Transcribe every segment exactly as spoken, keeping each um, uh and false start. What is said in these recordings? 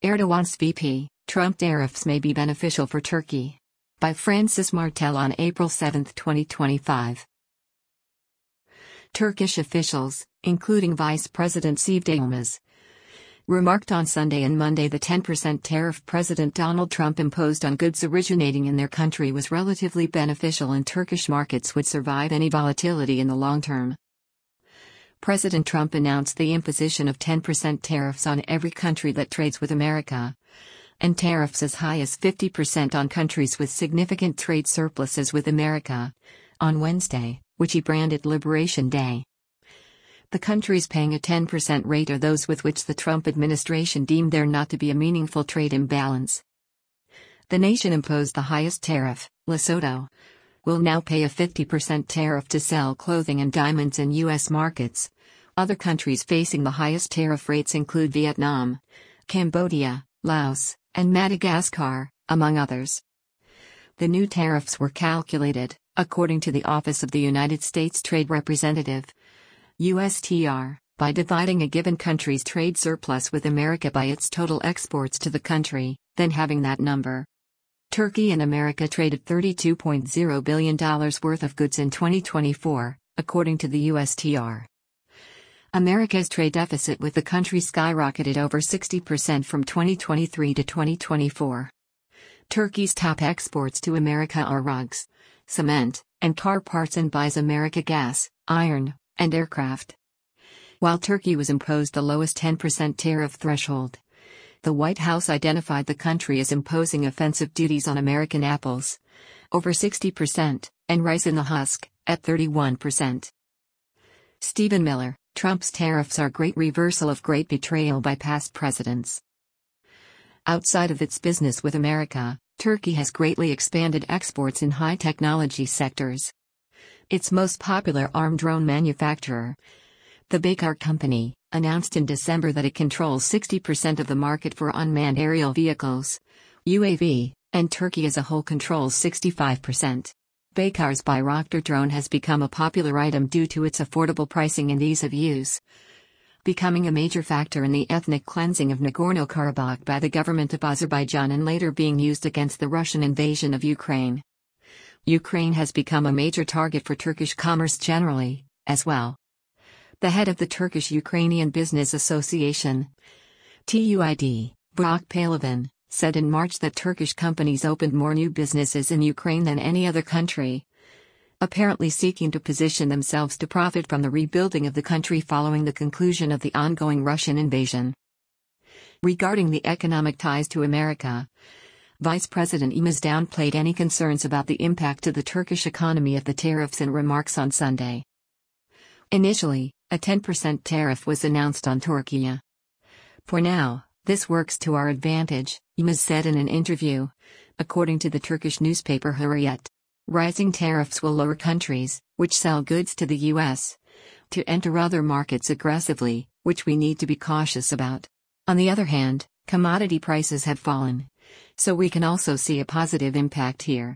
Erdogan's V P, Trump tariffs may be beneficial for Turkey. By Francis Martel on April seventh, twenty twenty-five. Turkish officials, including Vice President Sevde Yilmaz, remarked on Sunday and Monday the ten percent tariff President Donald Trump imposed on goods originating in their country was relatively beneficial and Turkish markets would survive any volatility in the long term. President Trump announced the imposition of ten percent tariffs on every country that trades with America, and tariffs as high as fifty percent on countries with significant trade surpluses with America, on Wednesday, which he branded Liberation Day. The countries paying a ten percent rate are those with which the Trump administration deemed there not to be a meaningful trade imbalance. The nation imposed the highest tariff, Lesotho, will now pay a fifty percent tariff to sell clothing and diamonds in U S markets. Other countries facing the highest tariff rates include Vietnam, Cambodia, Laos, and Madagascar, among others. The new tariffs were calculated, according to the Office of the United States Trade Representative, U S T R, by dividing a given country's trade surplus with America by its total exports to the country, then having that number. Turkey and America traded thirty-two point zero billion dollars worth of goods in twenty twenty-four, according to the U S T R. America's trade deficit with the country skyrocketed over sixty percent from twenty twenty-three to twenty twenty-four. Turkey's top exports to America are rugs, cement, and car parts, and buys America gas, iron, and aircraft. While Turkey was imposed the lowest ten percent tariff threshold, the White House identified the country as imposing offensive duties on American apples, over sixty percent, and rice in the husk, at thirty-one percent. Stephen Miller, Trump's tariffs are great reversal of great betrayal by past presidents. Outside of its business with America, Turkey has greatly expanded exports in high technology sectors. Its most popular armed drone manufacturer, the Baykar Company, announced in December that it controls sixty percent of the market for unmanned aerial vehicles, U A V, and Turkey as a whole controls sixty-five percent. Baykar's Bayraktar drone has become a popular item due to its affordable pricing and ease of use, becoming a major factor in the ethnic cleansing of Nagorno-Karabakh by the government of Azerbaijan and later being used against the Russian invasion of Ukraine. Ukraine has become a major target for Turkish commerce generally, as well. The head of the Turkish-Ukrainian Business Association, T U I D, Burak Pahlavan, said in March that Turkish companies opened more new businesses in Ukraine than any other country, apparently seeking to position themselves to profit from the rebuilding of the country following the conclusion of the ongoing Russian invasion. Regarding the economic ties to America, Vice President Yilmaz downplayed any concerns about the impact to the Turkish economy of the tariffs in remarks on Sunday. Initially, a ten percent tariff was announced on Turkey. For now, this works to our advantage, Yilmaz said in an interview, according to the Turkish newspaper Hurriyet. Rising tariffs will lure countries, which sell goods to the U S, to enter other markets aggressively, which we need to be cautious about. On the other hand, commodity prices have fallen, so we can also see a positive impact here.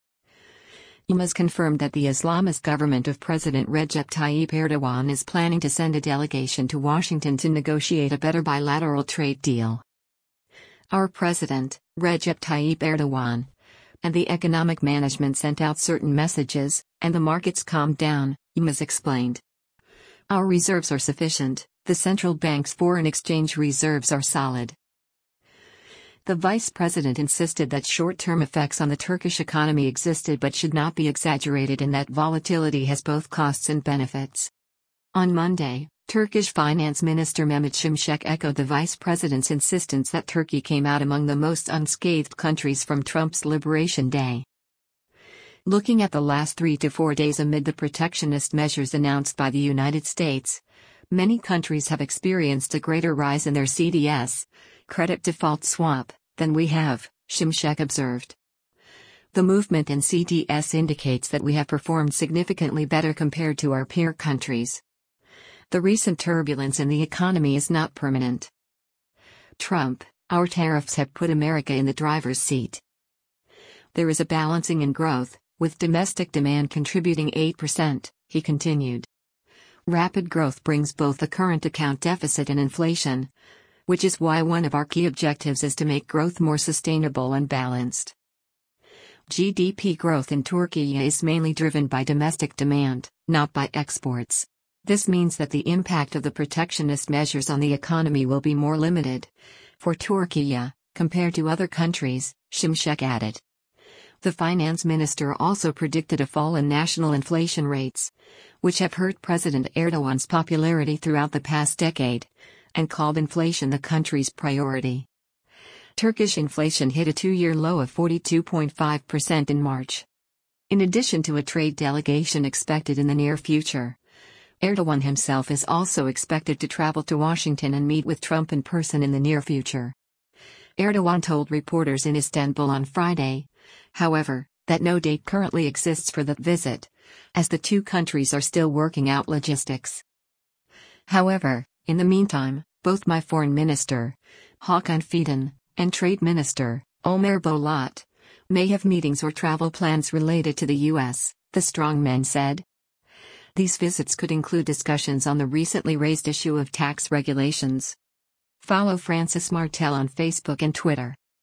Yilmaz confirmed that the Islamist government of President Recep Tayyip Erdogan is planning to send a delegation to Washington to negotiate a better bilateral trade deal. Our president, Recep Tayyip Erdogan, and the economic management sent out certain messages, and the markets calmed down, Yilmaz explained. Our reserves are sufficient, the central bank's foreign exchange reserves are solid. The vice president insisted that short-term effects on the Turkish economy existed but should not be exaggerated and that volatility has both costs and benefits. On Monday, Turkish Finance Minister Mehmet Şimşek echoed the vice president's insistence that Turkey came out among the most unscathed countries from Trump's Liberation Day. Looking at the last three to four days amid the protectionist measures announced by the United States, many countries have experienced a greater rise in their C D S, credit default swap, than we have, Şimşek observed. The movement in C D S indicates that we have performed significantly better compared to our peer countries. The recent turbulence in the economy is not permanent. Trump, our tariffs have put America in the driver's seat. There is a balancing in growth, with domestic demand contributing eight percent, he continued. Rapid growth brings both the current account deficit and inflation, which is why one of our key objectives is to make growth more sustainable and balanced. G D P growth in Turkey is mainly driven by domestic demand, not by exports. This means that the impact of the protectionist measures on the economy will be more limited for Turkey compared to other countries, Şimşek added. The finance minister also predicted a fall in national inflation rates, which have hurt President Erdogan's popularity throughout the past decade, and called inflation the country's priority. Turkish inflation hit a two-year low of forty-two point five percent in March. In addition to a trade delegation expected in the near future, Erdogan himself is also expected to travel to Washington and meet with Trump in person in the near future. Erdogan told reporters in Istanbul on Friday, however, that no date currently exists for the visit, as the two countries are still working out logistics. However, in the meantime, both my foreign minister, Hakan Fidan, and trade minister, Ömer Bolat, may have meetings or travel plans related to the U S, the strongman said. These visits could include discussions on the recently raised issue of tax regulations. Follow Francis Martel on Facebook and Twitter.